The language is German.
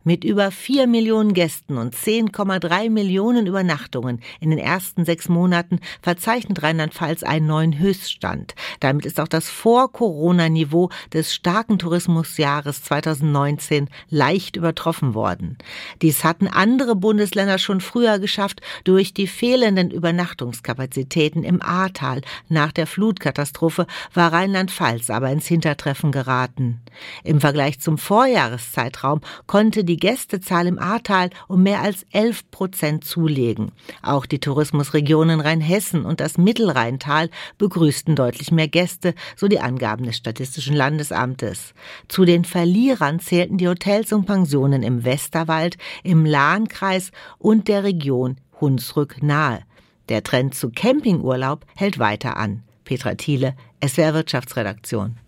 Mit über 4 Millionen Gästen und 10,3 Millionen Übernachtungen in den ersten 6 Monaten verzeichnet Rheinland-Pfalz einen neuen Höchststand. Damit ist auch das Vor-Corona-Niveau des starken Tourismusjahres 2019 leicht übertroffen worden. Dies hatten andere Bundesländer schon früher geschafft. Durch die fehlenden Übernachtungskapazitäten im Ahrtal nach der Flutkatastrophe war Rheinland-Pfalz aber ins Hintertreffen geraten. Im Vergleich zum Vorjahreszeitraum konnte die Gästezahl im Ahrtal um mehr als 11% zulegen. Auch die Tourismusregionen Rheinhessen und das Mittelrheintal begrüßten deutlich mehr Gäste, so die Angaben des Statistischen Landesamtes. Zu den Verlierern zählten die Hotels und Pensionen im Westerwald, im Lahnkreis und der Region Hunsrück-Nahe. Der Trend zu Campingurlaub hält weiter an. Petra Thiele, SWR Wirtschaftsredaktion.